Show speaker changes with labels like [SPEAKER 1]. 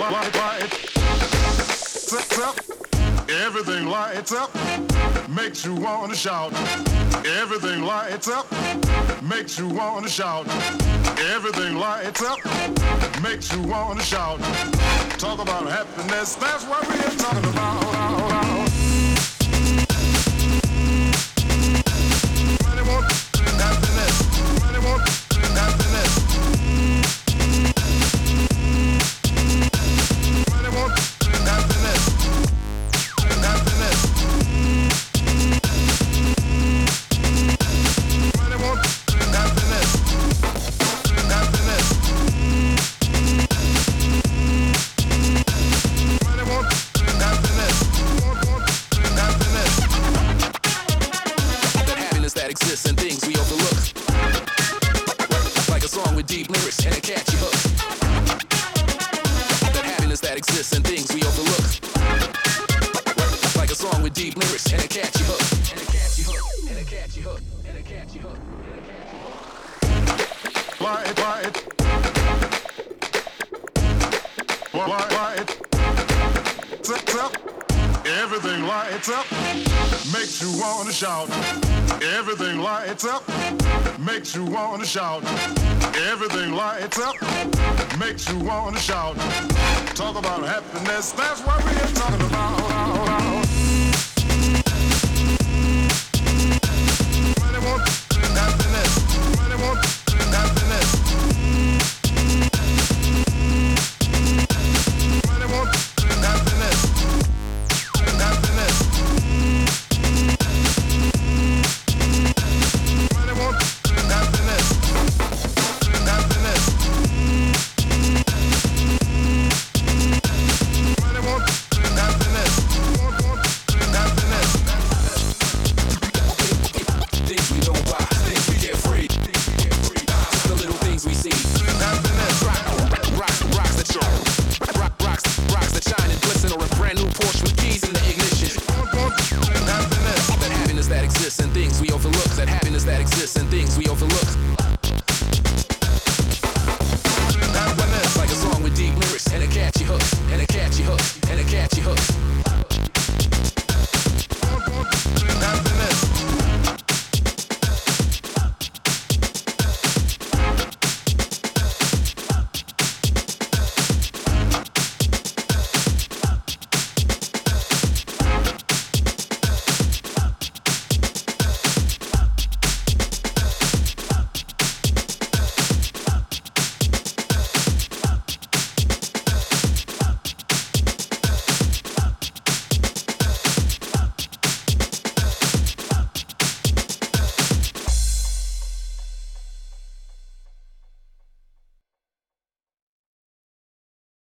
[SPEAKER 1] up. Everything lights up, makes you wanna shout. Everything lights up, makes you wanna shout. Everything lights up, makes you wanna shout. Talk about happiness, that's what we're talking about. Money won't happiness. Money won't happiness. Money won't happiness. Happiness. Money won't happiness. Happiness. Money won't happiness. Won't happiness.
[SPEAKER 2] That happiness that exists in things we overlook, like a song with deep lyrics and a catchy hook. That happiness that exists in things we overlook, like a song with deep lyrics and a catchy hook. And a catchy hook. And a catchy hook. And a catchy hook.
[SPEAKER 1] Light. Up. Everything lights up, makes you wanna shout. Everything lights up, makes you wanna shout. Everything lights up, makes you wanna shout. Talk about happiness, that's what we're talking about. Money won't happiness. Money won't happiness. Money won't happiness. Happiness. Money won't happiness. Happiness. Money won't happiness. Won't happiness.
[SPEAKER 2] Things we don't buy, things we get free. The little things we see.
[SPEAKER 1] Happiness.
[SPEAKER 2] Rocks that show. Rocks that shine and glisten, or a brand new Porsche with keys in the ignition.
[SPEAKER 1] Won't happiness.
[SPEAKER 2] That happiness that exists in things we overlook. That happiness that exists in things we overlook.
[SPEAKER 1] Happiness.
[SPEAKER 2] Like a song with deep lyrics and a catchy hook. And a catchy hook. And a catchy hook.